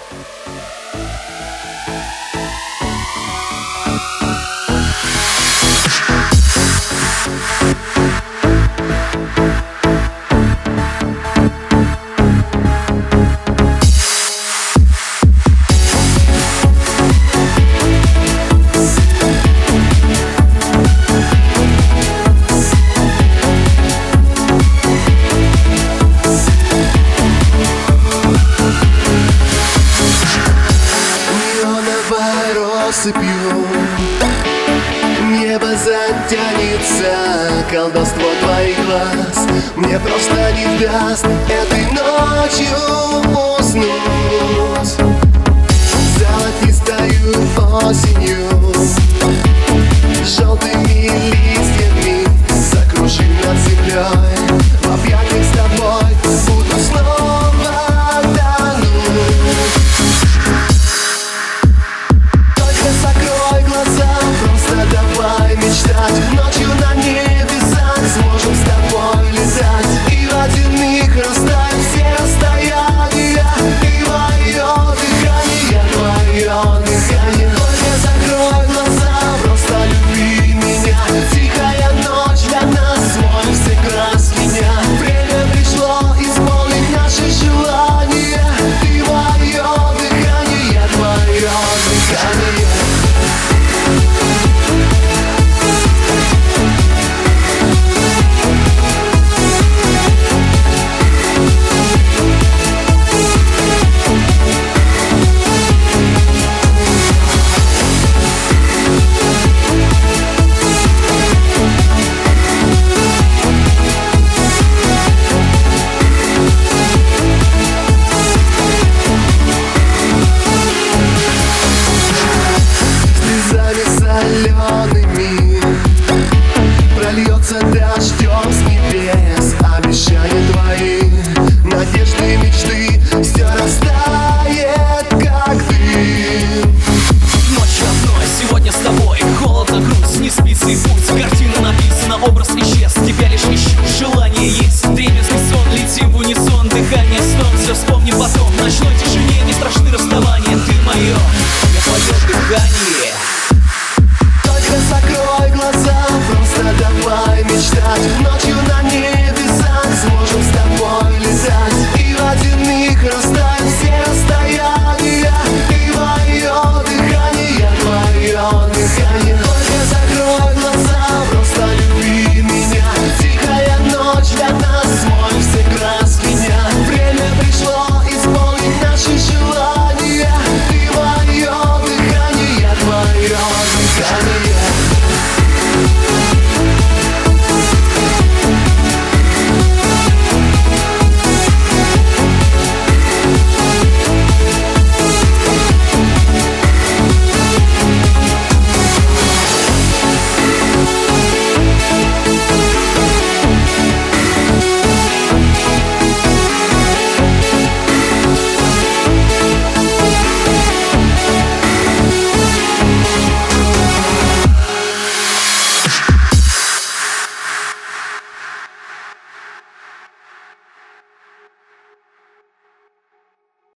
Небо затянется, колдовство твоих глаз мне просто не даст этой ночью уснуть. Золотистою осенью, желтыми листьями закружим над землей. В объятиях с тобой буду снова тонуть. Только закрой глаза, просто давай мечтать. Ночью на небесах сможем с тобой летать, и в один миг растают все расстояния. И мое дыхание, твое дыхание. Только закрой глаза, просто люби меня. Тихая ночь для нас, смой все краски дня. Время пришло исполнить наши желания. Ты мое дыхание, я твое дыхание. Солеными прольется дождем с небес обещания твои, надежды, мечты, все растает, как дым. Ночь одной, сегодня с тобой, холодно, грусть, не спится и путь. Картина написана, образ исчез, тебя лишь ищу, желание есть. Древесный сон, летим в унисон, дыхание, стон, все вспомни потом. В ночной тишине не страшны расставания, ты мое, я твое дыхание.